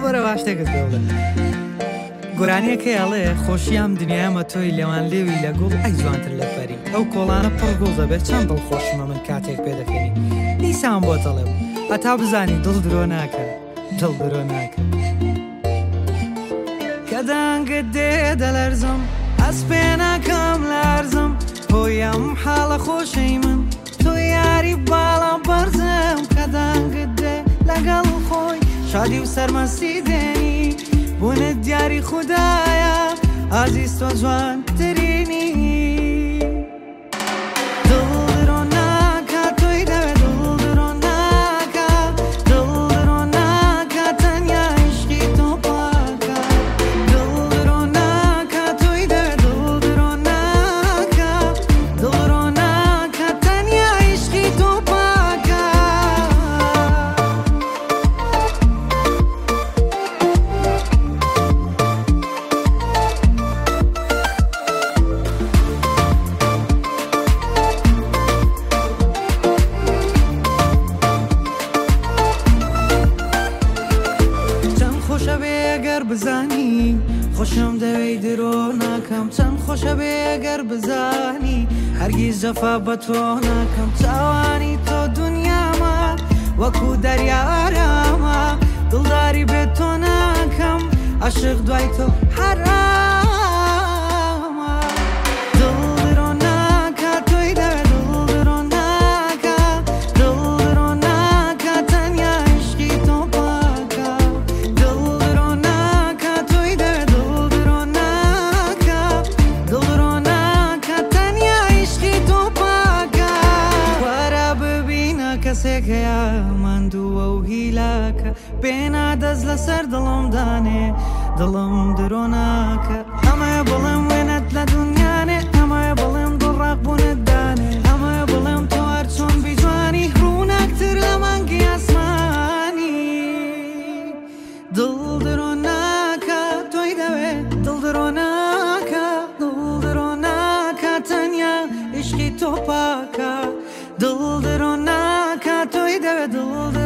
بەڕێواش تێکت پێڵێ گۆرانیەکە ئەڵێ خۆشیام دنیامە تۆی لەوان لێوی لە گوڵ ئەی جوانتر لە فەری ئەو کۆڵانە پڕ گوڵ دەبێت چەند دڵخۆشمە من کاتێک پێ دەکەنی نیسان بۆ تەڵێم هەتا بزانی دڵ درۆ ناکە دڵ درۆ ناکە کە دانگت دێ دەلەرزم ئەس پێ ناکەم لارزم هۆی ئەم حاڵە خۆشەی من تۆ یاری باڵا بەرزم کە دانگت دێ لەگەڵ خۆی شادی و سەرمەستی دێنی بوونت دیاری خوددایە ئازیز تۆ جوان ترینی دڵ درۆ ناکە تۆی دەوێت دڵ درۆ ناکە دڵ درۆ ناکە تەنیا عیشقی تۆ پاکە دڵ درۆ ناکە تۆی دەوێت دڵ درۆ ناکە دڵ درۆ ناکە تەنیا عیشقی تۆ پاکە بزانی خۆشم دەوێی درۆ ناکەم چەند خۆشە بێ ئەگەر بزانی هەرگیز جەفا بە تۆ ناکەم چاوانی تۆ دنیامە وەکو دەریا ئارامە دڵداری بێت تۆ ناکەم عاشق دوای تۆ حرامە دڵ درۆ ناکە تۆی دەوێت دڵ درۆ ناکە دڵ درۆ ناکە تەنیا عیشقی تۆ پاکە دڵ درۆ ناکە تۆی دەوێت دڵ درۆ ناکە دڵ درۆ ناکە تەنیا عیشقی تۆ پاکە وەرە ببینە کەسێک هەیە ماندووە و هیلاکە پێنا دەست لەسەر دڵم دانێ دڵم درۆ ناکە ئەمەیە بڵێم وێنەت لە دنیانێ ئەمەیە بڵێم دڵڕاق بوونت دانێ ئەمەیە بڵێم تۆ هەر چۆن بیجوانی ڕووناکتر لە مانگی ئاسمانی دڵ درۆ ناکە تۆی دەوێت دڵ درۆ ناکە دڵ درۆ ناکە تەنیا عیشقی تۆ پاکە دڵ درۆ ناکە تۆی دەوێت دڵ